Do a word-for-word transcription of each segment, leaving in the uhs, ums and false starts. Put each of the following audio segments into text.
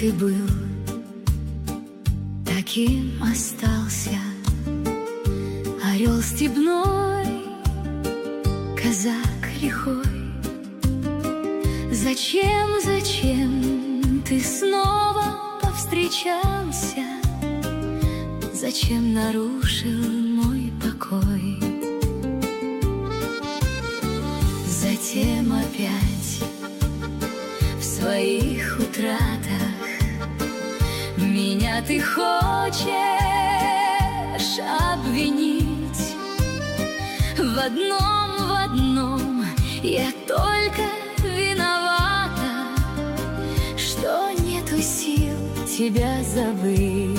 ты был, таким остался. Орел степной, казак лихой. Зачем, зачем ты снова повстречался? Зачем нарушил мой покой? Затем опять в своих утратах меня ты хочешь обвинить. В одном, в одном я только виновата, что нету сил тебя забыть.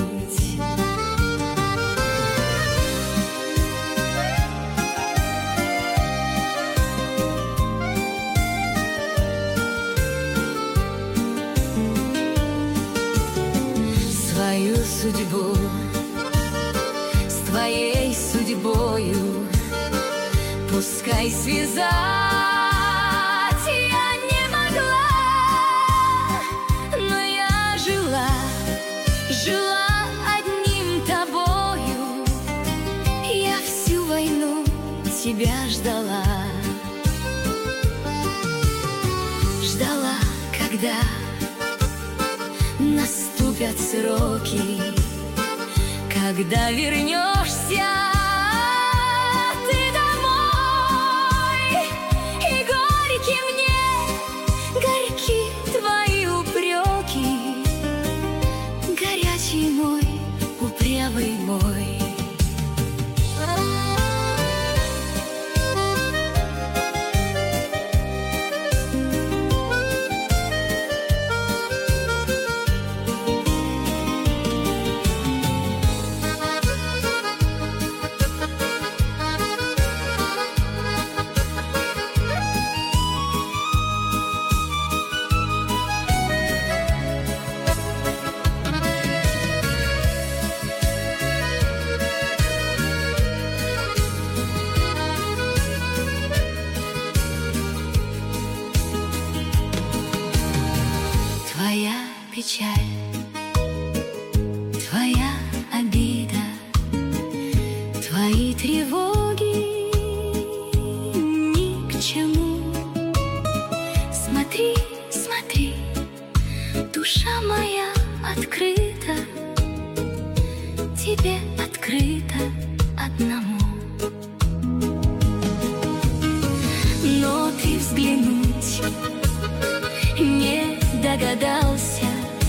Свою судьбу с твоей судьбою пускай связать я не могла, но я жила, жила одним тобою. Я всю войну тебя ждала, ждала, когда наступят сроки, когда вернешься ты домой. И горьки мне, горьки твои упреки, горячий мой, упрямый мой. Твоя печаль, твоя обида, твои тревоги ни к чему. Смотри, смотри, душа моя открыта, тебе открыта одному. Но ты взглянуть не догадался,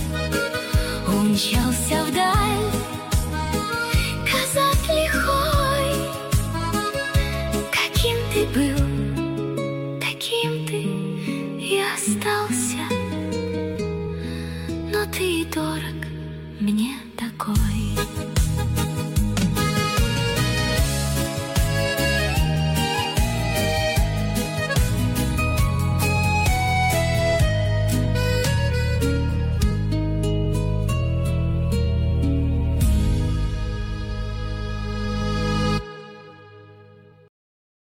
умчался вдаль казак лихой. Каким ты был, таким ты и остался, но ты и дорог мне такой.